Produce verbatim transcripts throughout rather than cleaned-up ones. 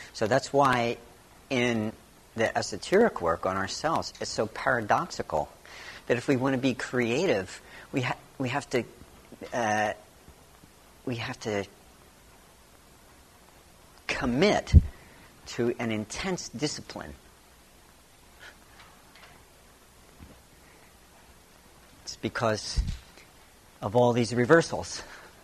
So that's why in the esoteric work on ourselves, it's so paradoxical that if we want to be creative, we ha- we have to uh, we have to commit to an intense discipline. It's because of all these reversals.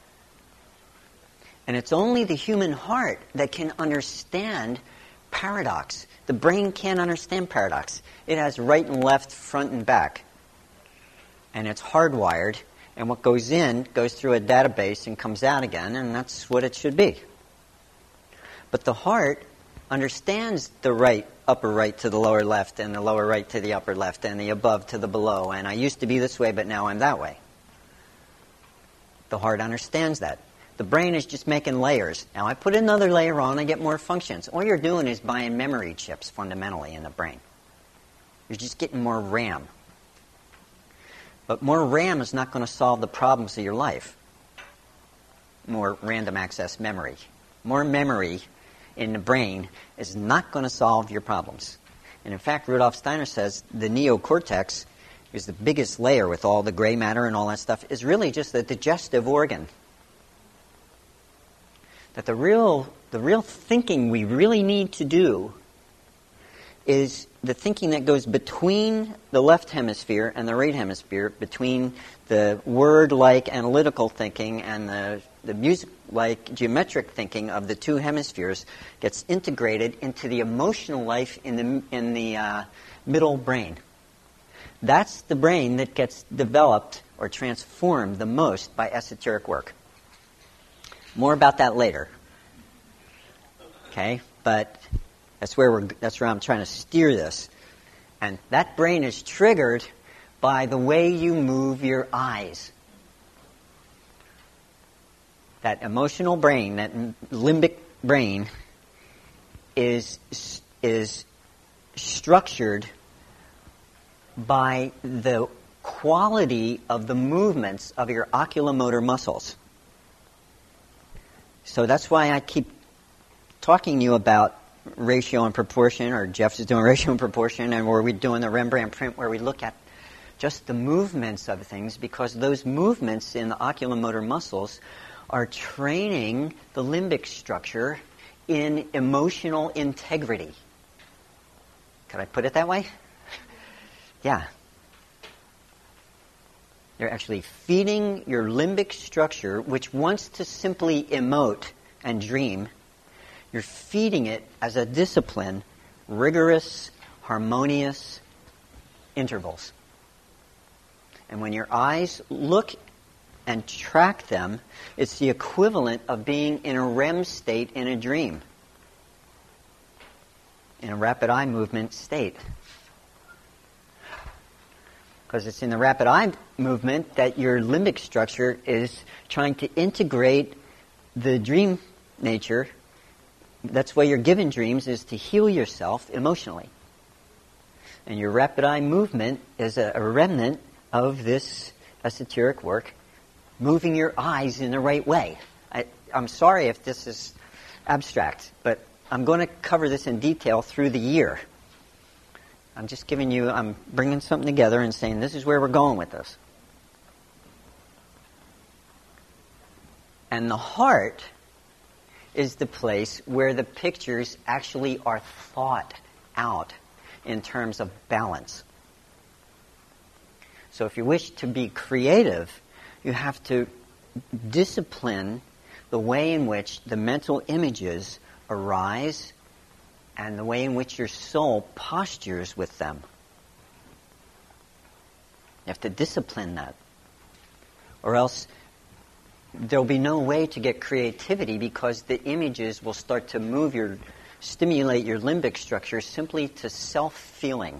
And it's only the human heart that can understand paradox. The brain can't understand paradox. It has right and left, front and back. And it's hardwired, and what goes in goes through a database and comes out again, and that's what it should be. But the heart understands the right, upper right to the lower left, and the lower right to the upper left, and the above to the below, and I used to be this way, but now I'm that way. The heart understands that. The brain is just making layers. Now I put another layer on, I get more functions. All you're doing is buying memory chips, fundamentally, in the brain. You're just getting more RAM. But more RAM is not going to solve the problems of your life. More random access memory. More memory in the brain is not going to solve your problems. And in fact, Rudolf Steiner says the neocortex is the biggest layer with all the gray matter and all that stuff, is really just the digestive organ. That the real, the real thinking we really need to do is the thinking that goes between the left hemisphere and the right hemisphere, between the word-like analytical thinking and the, the music-like geometric thinking of the two hemispheres, gets integrated into the emotional life in the, in the uh, middle brain. That's the brain that gets developed or transformed the most by esoteric work. More about that later. Okay, but that's where we're. That's where I'm trying to steer this, and that brain is triggered by the way you move your eyes. That emotional brain, that limbic brain, is is structured by the quality of the movements of your oculomotor muscles. So that's why I keep talking to you about ratio and proportion, or Jeff's is doing ratio and proportion, and where we're doing the Rembrandt print where we look at just the movements of things, because those movements in the oculomotor muscles are training the limbic structure in emotional integrity. Could I put it that way? Yeah. You're actually feeding your limbic structure, which wants to simply emote and dream. You're feeding it as a discipline, rigorous, harmonious intervals. And when your eyes look and track them, it's the equivalent of being in a R E M state in a dream, in a rapid eye movement state. Because it's in the rapid eye movement that your limbic structure is trying to integrate the dream nature. That's why you're given dreams, is to heal yourself emotionally. And your rapid eye movement is a, a remnant of this esoteric work, moving your eyes in the right way. I, I'm sorry if this is abstract, but I'm going to cover this in detail through the year. I'm just giving you, I'm bringing something together and saying this is where we're going with this. And the heart is the place where the pictures actually are thought out in terms of balance. So if you wish to be creative, you have to discipline the way in which the mental images arise and the way in which your soul postures with them. You have to discipline that. Or else there'll be no way to get creativity, because the images will start to move your, stimulate your limbic structure simply to self-feeling,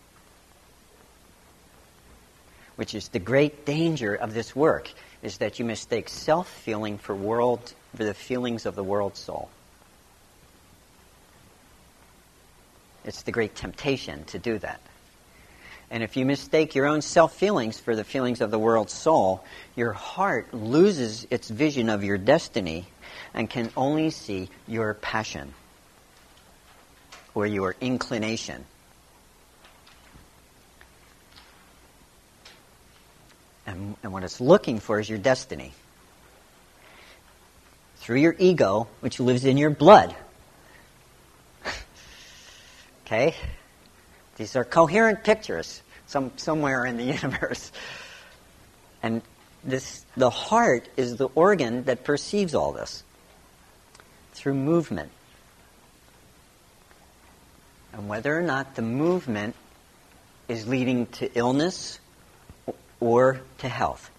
which is the great danger of this work, is that you mistake self-feeling for world, for the feelings of the world soul. It's the great temptation to do that. And if you mistake your own self-feelings for the feelings of the world soul, your heart loses its vision of your destiny and can only see your passion. or your inclination. And, and what it's looking for is your destiny. Through your ego, which lives in your blood. Okay? These are coherent pictures some, somewhere in the universe. And this, the heart is the organ that perceives all this through movement. And whether or not the movement is leading to illness or to health.